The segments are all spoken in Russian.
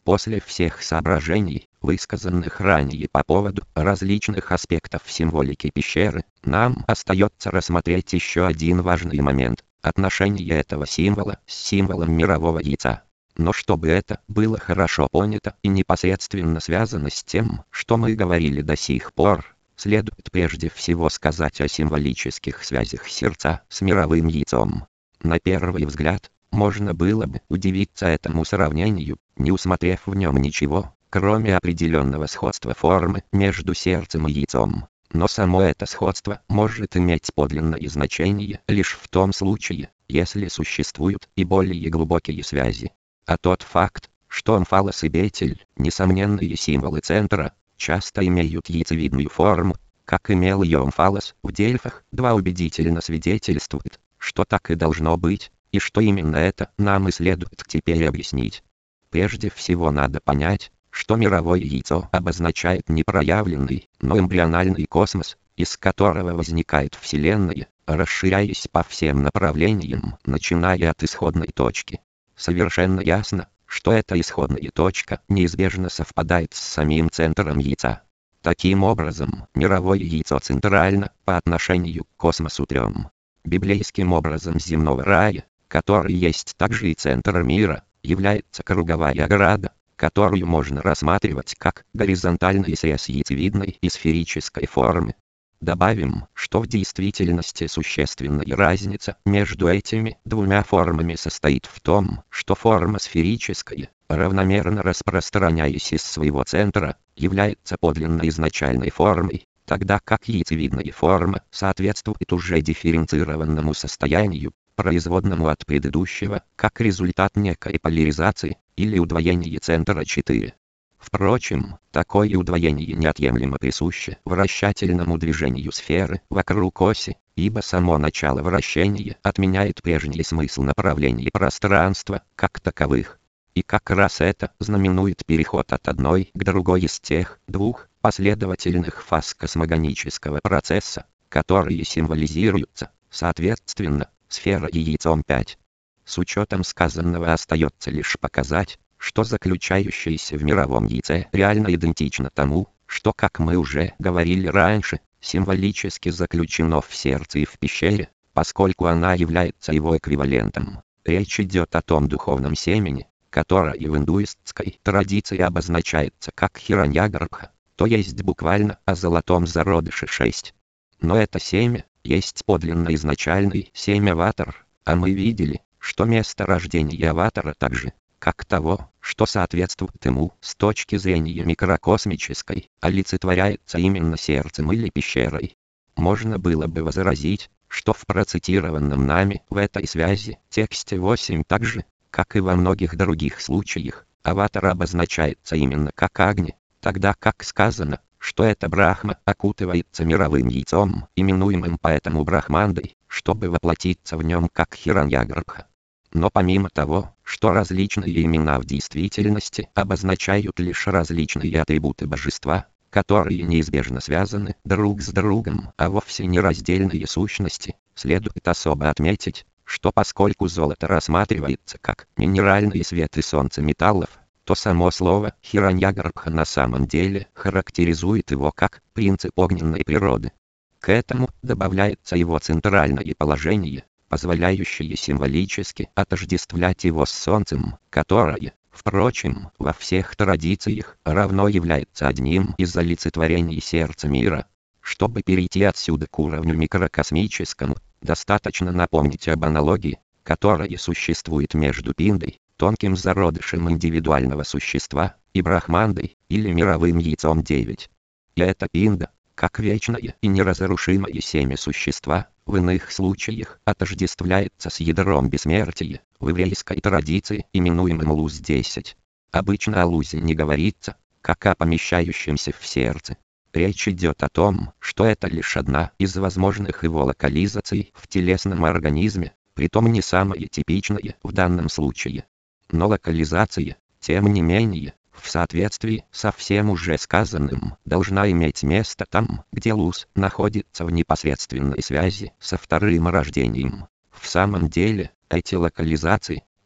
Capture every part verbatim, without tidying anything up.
После всех соображений, высказанных ранее по поводу различных аспектов символики пещеры, нам остается рассмотреть еще один важный момент – отношение этого символа с символом мирового яйца. Но чтобы это было хорошо понято и непосредственно связано с тем, что мы говорили до сих пор, следует прежде всего сказать о символических связях сердца с мировым яйцом. На первый взгляд, можно было бы удивиться этому сравнению, не усмотрев в нем ничего, кроме определенного сходства формы между сердцем и яйцом. Но само это сходство может иметь подлинное значение лишь в том случае, если существуют и более глубокие связи. А тот факт, что омфалос и бетель, несомненные символы центра, часто имеют яйцевидную форму, как имел ее омфалос в Дельфах, два убедительно свидетельствует, что так и должно быть, и что именно это нам и следует теперь объяснить. Прежде всего надо понять, что мировое яйцо обозначает не проявленный, но эмбриональный космос, из которого возникает Вселенная, расширяясь по всем направлениям, начиная от исходной точки. Совершенно ясно, что эта исходная точка неизбежно совпадает с самим центром яйца. Таким образом, мировое яйцо центрально по отношению к космосу трем. Библейским образом земного рая, который есть также и центр мира, является круговая ограда, которую можно рассматривать как горизонтальный срез яйцевидной и сферической формы. Добавим, что в действительности существенная разница между этими двумя формами состоит в том, что форма сферическая, равномерно распространяясь из своего центра, является подлинно изначальной формой, тогда как яйцевидная форма соответствует уже дифференцированному состоянию, производному от предыдущего, как результат некой поляризации или удвоения центра четыре. Впрочем, такое удвоение неотъемлемо присуще вращательному движению сферы вокруг оси, ибо само начало вращения отменяет прежний смысл направлений пространства как таковых. И как раз это знаменует переход от одной к другой из тех двух последовательных фаз космогонического процесса, которые символизируются, соответственно, сфера и яйцом пять. С учетом сказанного остается лишь показать, что заключающееся в мировом яйце реально идентично тому, что, как мы уже говорили раньше, символически заключено в сердце и в пещере, поскольку она является его эквивалентом. Речь идет о том духовном семени, которое в индуистской традиции обозначается как хираньягарбха, то есть буквально о золотом зародыше шесть. Но это семя есть подлинно изначальный семя аватар, а мы видели, что место рождения аватара также, как того, что соответствует ему с точки зрения микрокосмической, олицетворяется именно сердцем или пещерой. Можно было бы возразить, что в процитированном нами в этой связи тексте восемь так же, как и во многих других случаях, аватар обозначается именно как Агни, тогда как сказано, что эта Брахма окутывается мировым яйцом, именуемым поэтому Брахмандой, чтобы воплотиться в нем как Хираньягарбха. Но помимо того, что различные имена в действительности обозначают лишь различные атрибуты божества, которые неизбежно связаны друг с другом, а вовсе не раздельные сущности, следует особо отметить, что поскольку золото рассматривается как минеральный свет и солнце металлов, то само слово Хираньягарбха на самом деле характеризует его как принцип огненной природы. К этому добавляется его центральное положение, позволяющее символически отождествлять его с солнцем, которое, впрочем, во всех традициях равно является одним из олицетворений сердца мира. Чтобы перейти отсюда к уровню микрокосмическому, достаточно напомнить об аналогии, которая существует между пиндой, тонким зародышем индивидуального существа, и брахмандой, или мировым яйцом девять. И эта пинда, как вечное и неразрушимое семя существа, в иных случаях отождествляется с ядром бессмертия, в еврейской традиции именуемым луз десять. Обычно о лузе не говорится, как о помещающемся в сердце. Речь идет о том, что это лишь одна из возможных его локализаций в телесном организме, притом не самая типичная в данном случае. Но локализация, тем не менее, в соответствии со всем уже сказанным, должна иметь место там, где луз находится в непосредственной связи со вторым рождением. В самом деле, эти локализации,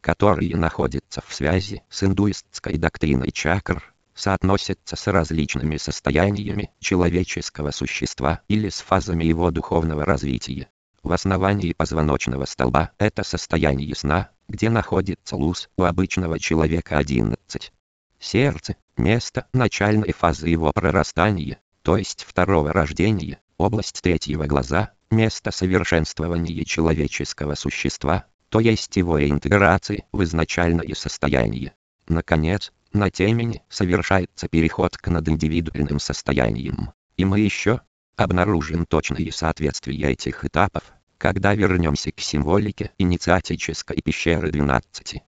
которые находятся в связи с индуистской доктриной чакр, соотносятся с различными состояниями человеческого существа или с фазами его духовного развития. В основании позвоночного столба это состояние сна, где находится луз у обычного человека одиннадцать. Сердце – место начальной фазы его прорастания, то есть второго рождения, область третьего глаза – место совершенствования человеческого существа, то есть его интеграции в изначальное состояние. Наконец, на темени совершается переход к надиндивидуальным состояниям, и мы еще обнаружим точные соответствия этих этапов, когда вернемся к символике инициатической пещеры двенадцати.